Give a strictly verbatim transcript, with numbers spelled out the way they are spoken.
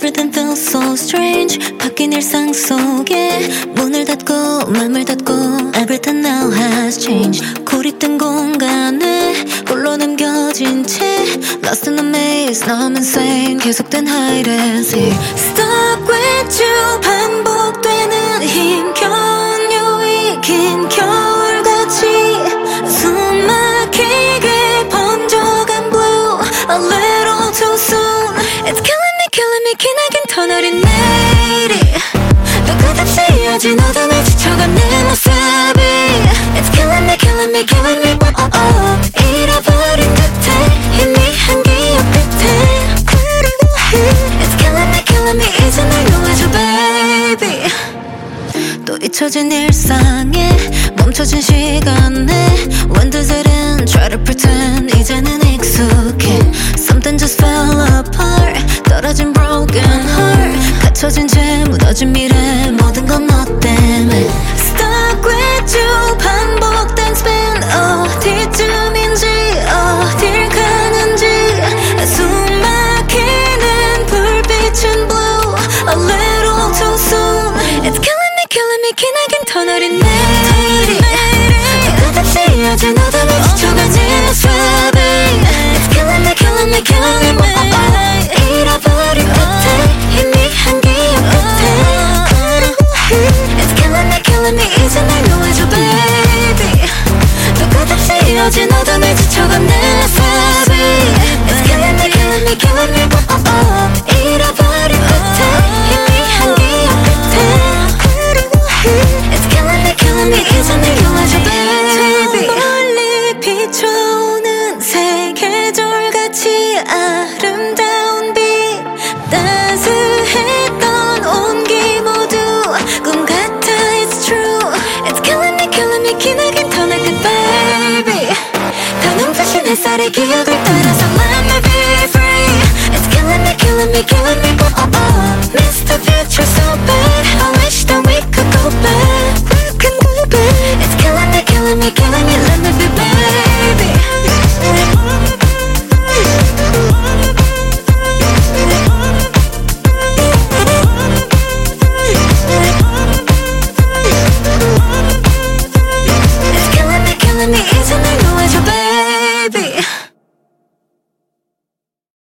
Everything feels so strange. 바뀐 일상 속에 문을 닫고 맘을 닫고 Everything now has changed. 고립된 공간에 홀로 남겨진 채 Lost in the maze, now I'm insane. 계속된 hide and seek. Stuck with you. 반복되는 힘겨운 유익 긴 겨울같이 숨 막히게 번져간 blue. A little too soon. It's killing me, killing me. 기나긴 터널인 내일이 또 끝없이 이어진 어둠에 지쳐간 내 모습이 It's killing me, killing me, killing me. Oh, oh, oh. 잃어버린 듯해 희미한 기억 끝에 It's killing me, killing me. 이제 날 놓아줘 baby. 또 잊혀진 일상에 멈춰진 시간에 When does it end? Try to pretend 이제는 익숙해 Something just fell apart. 떨어진 broken heart. 갇혀진 채 무너진 미래 모든 건 너 때문에 Stuck with you. 반복된 spin 어디쯤인지 어딜 가는지 숨 막히는 불빛은 blue. A little too soon. It's killing me, killing me. 기나긴 터널인 내일이 또 끝없이 이어진 어둠에 지쳐간 네 모습이 It's killing me, killing me, killing me. Oh, oh, oh. 잃어버린 끝에 희미한 기억 끝에 It's killing me, killing me. 이제 날 놓아줘 baby. 또 끝없이 이어진 어둠에 지쳐간 내 모습이 It's killing me, killing me, killing me. Oh, oh, oh. 잃어버린 끝에 희미한 기억 끝에 It's killing me, killing me. 이제 날 놓아줘 baby. 멀리 비춰오는 새 계절같이 아름다운 빛 따스했던 온기 모두 꿈 같아. It's true. It's killing me, killing me. 기나긴 터널 끝 baby. 더 눈부신 햇살의 기억을 따라서 let me be free. It's killing me, killing me, killing me. Oh, oh, oh.